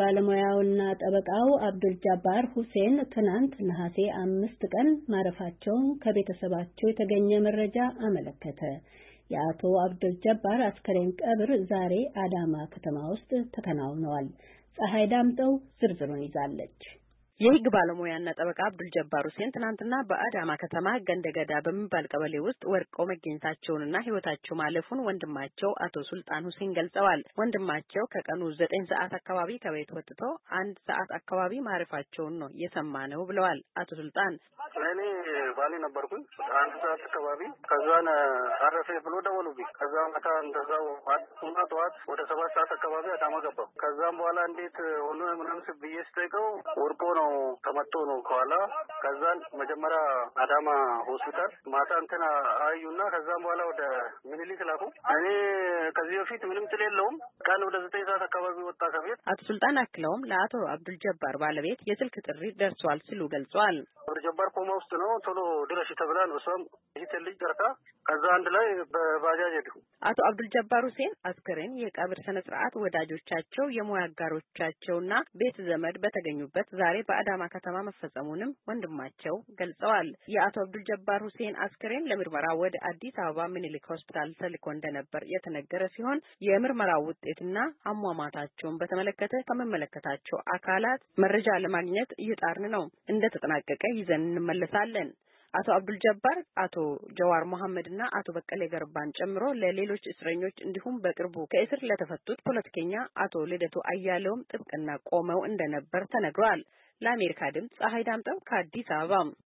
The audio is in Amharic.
ባለሙያውና ጠበቃው አብዱል ጀባር ሁሴን ትናንት ነሐሴ 5 ቀን ማረፋቸውን ከቤተሰባቸው የተገኘ መረጃ አመለከተ። የአቶ አብዱል ጀባር አስከሬን ቀብር ዛሬ አዳማ ከተማ ውስጥ ተከናውኗል። ፀሐይ ዳምጠው ዝርዝሩን ይዛለች። የህግ ባለሙያና ጠበቃ አብዱል ጀባር ሁሴን ትናንትና በአዳማ ከተማ ገንደገዳ በሚባል ቀበሌ ውስጥ ወድቀው መገኘታቸውንና ህይወታቸው ማለፉን ወንድማቸው አቶ ሱልጣን ሁሴን ገልጸዋል። ወንድማቸው ከቀኑ 9 ሰዓት አካባቢ ከቤት ወጥቶ 1 ሰዓት አካባቢ ማረፋቸውን ነው የሰማነው ብለዋል። አቶ ሱልጣን እኔ ባሌ ነበርኩኝ 1 ሰዓት አካባቢ ከዛን አረፈ ብሎ ደወሉብኝ። ከዛ ማታ እንደዛው አጥና ጠዋት ወደ 7 ሰዓት አካባቢ አዳማ ገባሁ። ከዛም በኋላ እንዴት ሆኖ ምንም ስብዬ ስጠይቀው ወርቆ ነው ተመቶ ነው ከኋላ። ከዛን መጀመሪያ አዳማ ሆስፒታል ማታ እንትና አዩና ከዛም በኋላ ወደ ሚኒሊክ ላኩ። እኔ ከዚህ በፊት ምንም ጥል የለውም ቀን ወደ 9 ሰዓት አካባቢ ወጣ ከቤት። አቶ ሱልጣን አክለውም ለአቶ አብዱል ጀባር ባለቤት የስልክ ጥሪ ደርሷል ሲሉ ገልጸዋል። አብዱል ጀባር ኮማ ውስጥ ነው ቶሎ ድረሽ ተብላን እሷም ይሄ ልጅ ጠርታ ከዛ አንድ ላይ በባጃጅ ሄዱ። አቶ አብዱል ጀባር ሁሴን አስከሬን የቀብር ስነ ስርዓት ወዳጆቻቸው የሙያ አጋሮቻቸውና ቤተ ዘመድ በተገኙበት ዛሬ በአዳማ ከተማ መፈጸሙንም ወንድማቸው ገልጸዋል። የአቶ አብዱል ጀባር ሁሴን አስከሬን ለምርመራ ወደ አዲስ አበባ ሚኒሊክ ሆስፒታል ተልኮ እንደነበር የተነገረ ሲሆን የምርመራው ውጤትና አሟሟታቸውን በተመለከተ ከመመለከታቸው አካላት መረጃ ለማግኘት እየጣርን ነው። እንደተጠናቀቀ ይዘን እንመለሳለን። አቶ አብዱል ጀባር አቶ ጀዋር መሐመድና አቶ በቀለ ገርባን ጨምሮ ለሌሎች እስረኞች እንዲሁም በቅርቡ ከእስር ለተፈቱት ፖለቲከኛ አቶ ልደቱ አያሌውም ጥብቅና ቆመው እንደነበር ተነግሯል። ለአሜሪካ ድምፅ ፀሐይ ዳምጠው ከአዲስ አበባ